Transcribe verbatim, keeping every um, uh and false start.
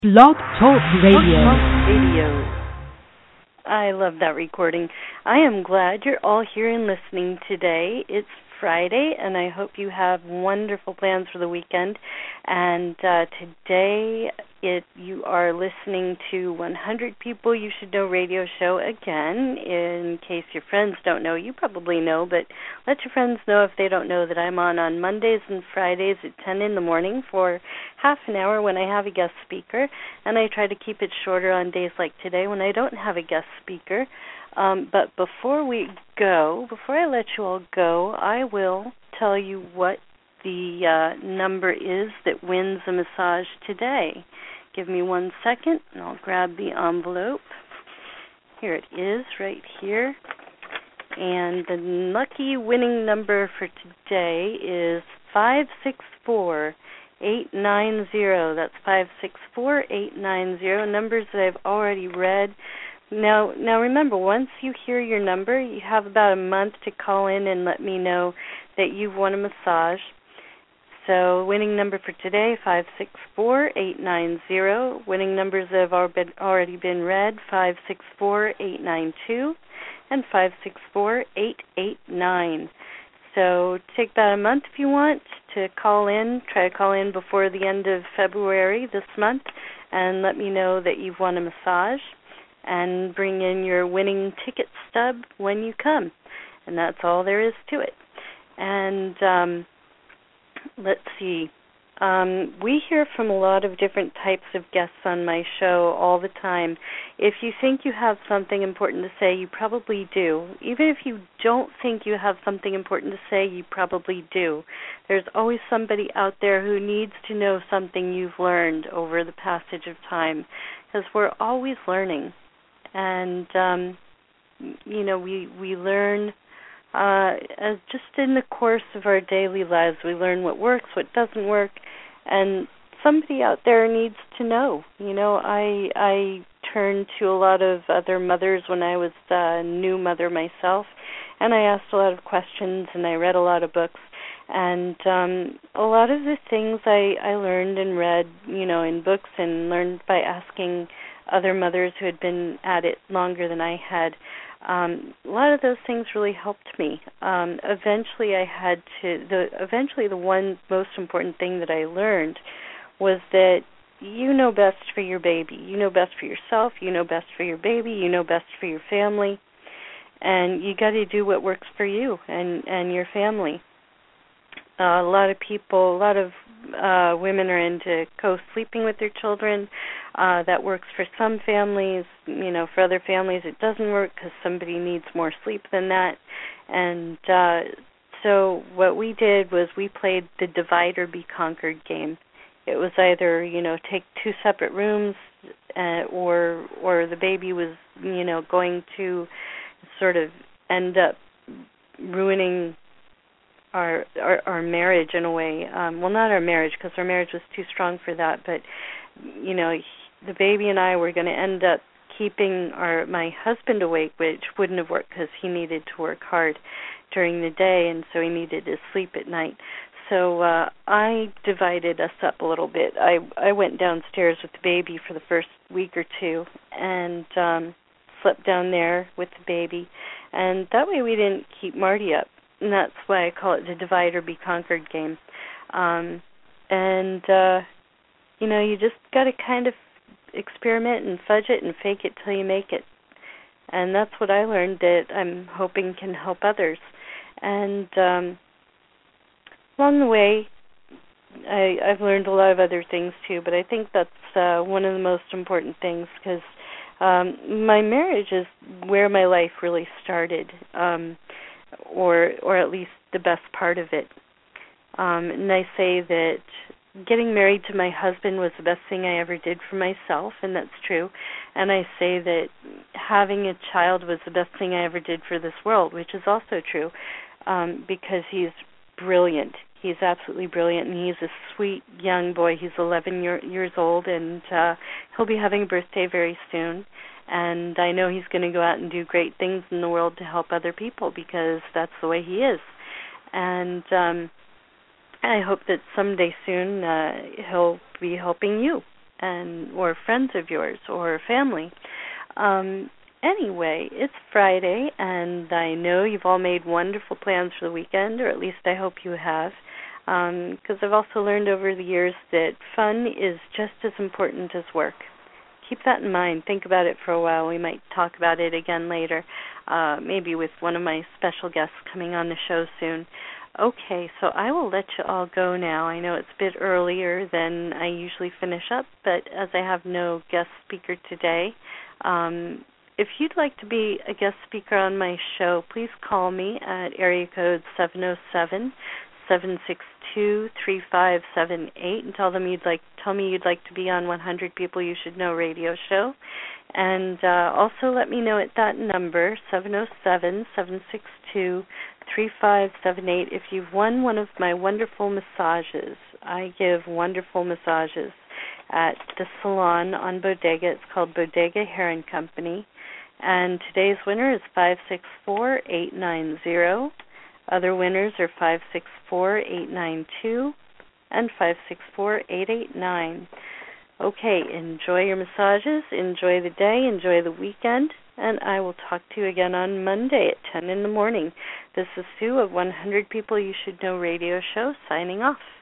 Blog Talk Radio. Radio. I love that recording. I am glad you're all here and listening today. It's Friday, and I hope you have wonderful plans for the weekend. And uh, today, it you are listening to one hundred People You Should Know radio show again. In case your friends don't know, you probably know, but let your friends know if they don't know that I'm on on Mondays and Fridays at ten in the morning for half an hour when I have a guest speaker, and I try to keep it shorter on days like today when I don't have a guest speaker. Um, but before we go, before I let you all go, I will tell you what the uh, number is that wins a massage today. Give me one second, and I'll grab the envelope. Here it is, right here. And the lucky winning number for today is five six four eight nine zero. That's five six four eight nine zero. Numbers that I've already read. Now, now remember, once you hear your number, you have about a month to call in and let me know that you've won a massage. So winning number for today, five six four eight nine zero. Winning numbers that have already been read, five six four eight nine two and five six four eight eight nine. So take about a month if you want to call in. Try to call in before the end of February this month and let me know that you've won a massage. And bring in your winning ticket stub when you come. And that's all there is to it. And um, let's see. Um, we hear from a lot of different types of guests on my show all the time. If you think you have something important to say, you probably do. Even if you don't think you have something important to say, you probably do. There's always somebody out there who needs to know something you've learned over the passage of time, because we're always learning. And, um, you know, we we learn uh, as just in the course of our daily lives. We learn what works, what doesn't work, and somebody out there needs to know. You know, I I turned to a lot of other mothers when I was a new mother myself, and I asked a lot of questions, and I read a lot of books. And um, a lot of the things I, I learned and read, you know, in books and learned by asking other mothers who had been at it longer than I had, um, a lot of those things really helped me. Um, eventually I had to, the eventually the one most important thing that I learned was that you know best for your baby. You know best for yourself. You know best for your baby. You know best for your family. And you got to do what works for you and, and your family. Uh, a lot of people, a lot of uh, women are into co-sleeping with their children. Uh, that works for some families. You know, for other families it doesn't work because somebody needs more sleep than that. And uh, so what we did was we played the divide or be conquered game. It was either, you know, take two separate rooms uh, or or the baby was, you know, going to sort of end up ruining Our, our our marriage in a way. Um, well, not our marriage, because our marriage was too strong for that. But you know, he, the baby and I were going to end up keeping our my husband awake, which wouldn't have worked because he needed to work hard during the day, and so he needed to sleep at night. So uh, I divided us up a little bit. I I went downstairs with the baby for the first week or two, and um, slept down there with the baby, and that way we didn't keep Marty up. And that's why I call it the divide or be conquered game. Um, and, uh, you know, you just got to kind of experiment and fudge it and fake it till you make it. And that's what I learned that I'm hoping can help others. And um, along the way, I, I've learned a lot of other things too, but I think that's uh, one of the most important things because um, my marriage is where my life really started. Um or or at least the best part of it. Um, and I say that getting married to my husband was the best thing I ever did for myself, and that's true. And I say that having a child was the best thing I ever did for this world, which is also true, um, because he's brilliant. He's absolutely brilliant, and he's a sweet young boy. He's eleven year, years old, and uh, he'll be having a birthday very soon. And I know he's going to go out and do great things in the world to help other people because that's the way he is. And um, I hope that someday soon uh, he'll be helping you and or friends of yours or family. Um, anyway, it's Friday, and I know you've all made wonderful plans for the weekend, or at least I hope you have, because um, I've also learned over the years that fun is just as important as work. Keep that in mind. Think about it for a while. We might talk about it again later, uh, maybe with one of my special guests coming on the show soon. Okay, so I will let you all go now. I know it's a bit earlier than I usually finish up, but as I have no guest speaker today, um, if you'd like to be a guest speaker on my show, please call me at area code seven oh seven, seven six two, three five seven eight and tell them you'd like tell me you'd like to be on one hundred People You Should Know radio show. And uh, also let me know at that number, seven oh seven, seven six two, three five seven eight, if you've won one of my wonderful massages. I give wonderful massages at the salon on Bodega. It's called Bodega Hair and Company. And today's winner is five six four, eight nine zero. Other winners are five six four, eight nine two and five six four, eight eight nine. Okay, enjoy your massages, enjoy the day, enjoy the weekend, and I will talk to you again on Monday at ten in the morning. This is Sue of one hundred People You Should Know radio show, signing off.